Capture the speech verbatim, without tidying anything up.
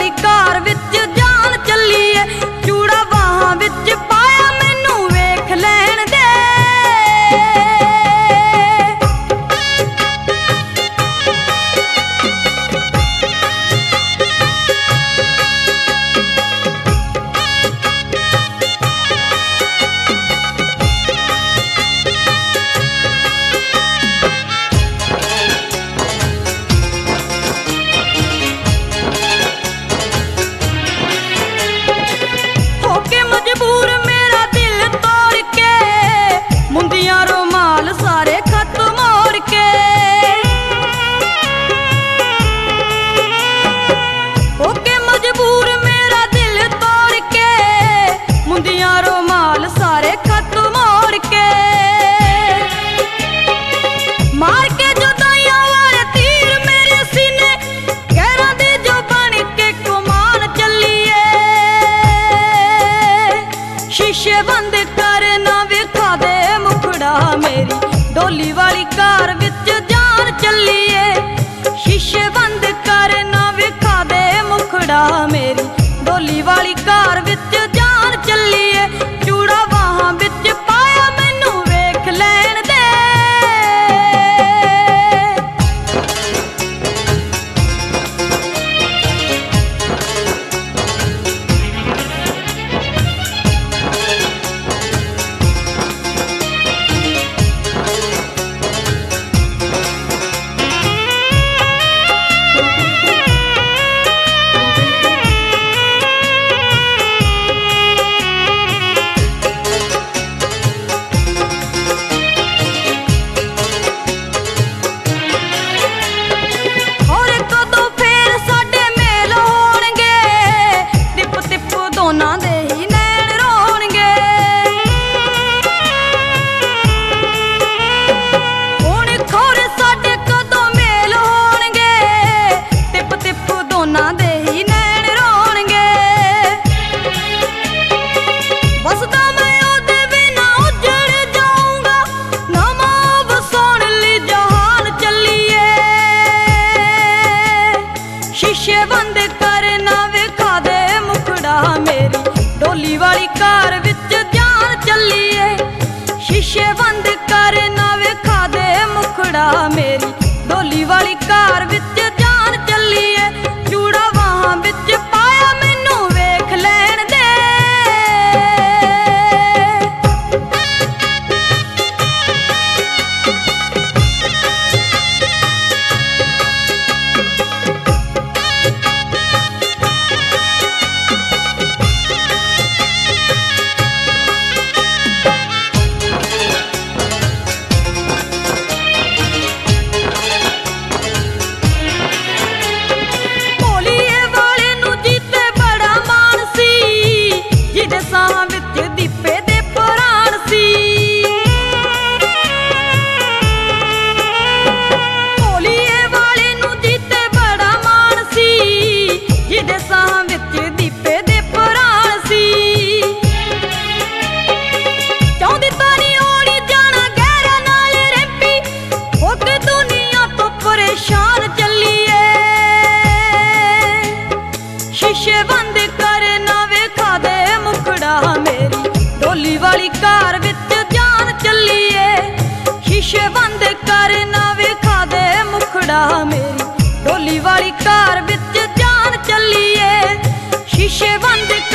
वाली car which जान चलीए, चूड़ा बाहां विच पाया मैनू वेख लैण दे। होके मजबूर मेरा दिल तोड़ के, मुंदियां रोमाल सारे खत मोड़ के। होके मजबूर मेरा दिल तोड़ के, मुंदियां रोमाल सारे खत मोड़ के। मार के जो दाइयां वाले तीर मेरे सीने, गैरां दे जो बन के कुमान चलीए। शीशे बंद कर ना विखा दे मुखड़ा मेरी, डोली वाली कार विच जान चलीए। शीशे बंद कर ना विखा दे मुखड़ा मेरी, डोली वाली कार विच जान चलीए। चूड़ा बाहां विच पाया मैनू वेख लैण दे। और कदों फेर साडे मेल होणगे, तिप तिप दोनां दे ही नैण रोणगे। हुण खोर साडे कदों मेल होणगे, तिप तिप दोनां दे ही नैण रोणगे। बसदा मैं ओदे बिना उजड़ जाऊंगा, नवां वसाउण लई जहान चलीए। शीशे बंद कर ना विखा दे मुखड़ा मेरी, डोली वाली कार विच जान चलीए। शीशे बंद कर ना विखा दे मुखड़ा मेरी, डोली वाली कार विच जान चलीए। चूड़ा बाहां विच पाया मैनू वेख लैण दे। भोलीए वाले नू जीते बड़ा मान सी, जिहदे साहां विच दीपे दे प्राण सी। भोलीए वाले नू जीते बड़ा मान सी, जिहदे साहां विच दीपे दे प्राण सी। चाहुंदी तां नी ओड़ी जाना गैरां नाल रैंपी, होके दुनिया तो परेशान चलीए। शीशे बंद कर ना विखा दे मुखड़ा मेरी, डोली वाली कार विच जान चलीए। शीशे बंद कर ना विखा दे मुखड़ा मेरी, डोली वाली कार विच जान चलीए। शीशे बंद